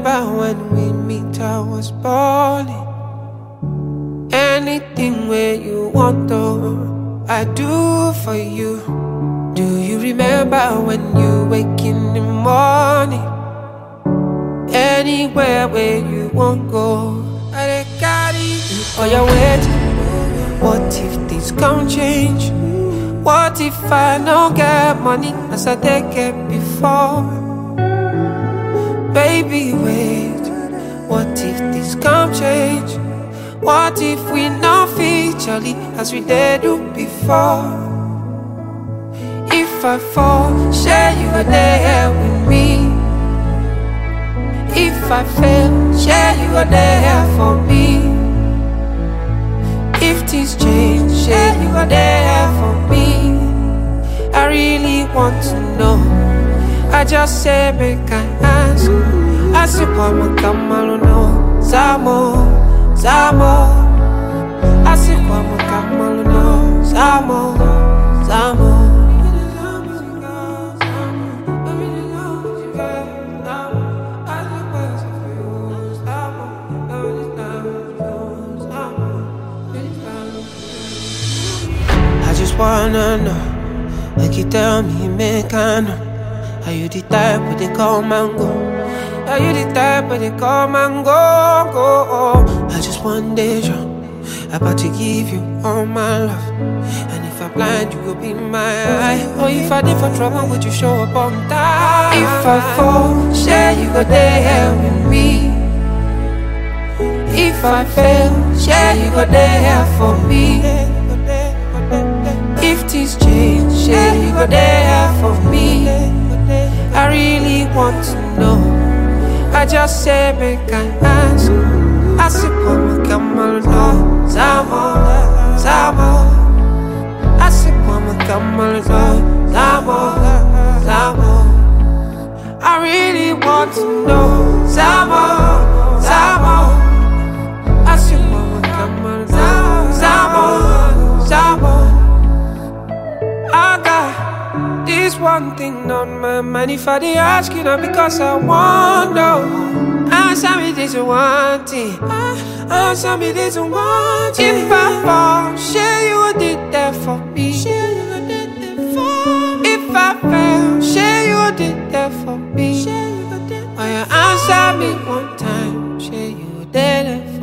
remember when we meet, I was balling. Anything where you want, though, I do for you. Do you remember when you wake in the morning? Anywhere where you won't go, I carry you on your way. What if things can't change? What if I don't get money as I did get before? Baby, wait. What if this can't change? What if we not feature as we did do before? If I fall, share you were there with me. If I fail, share you were there for me. If things change, share you were there for me. I really want to know. I just say make I ask. I suppose my camel no Zamo, Zamo. I suppose my camel no Zamo, Zamo. I just wanna know. Like you tell me, make I know. Are you the type where they come and go? Are you the type where they come and go, go? I just one day drunk, about to give you all my love. And if I'm blind, you will be my eye. Or if I did for trouble, would you show up on time? If I fall, share you go there with me. If I fail, share you go there for me. If things change, share you go there for me. I really want to know. I just say make I ask. I suppose my camel no Zamo, Zamo. I suppose my camel no Zamo, Zamo. I really want to know. Zamo, Zamo. I suppose my camel no Zamo, Zamo. I got this one thing on my mind. If I did ask you not because I wonder. Answer me this one thing. Answer me this one thing. If I fall, share you did that for me. If I fail, share you did that for me. Or you answer me one time, share you did it for me.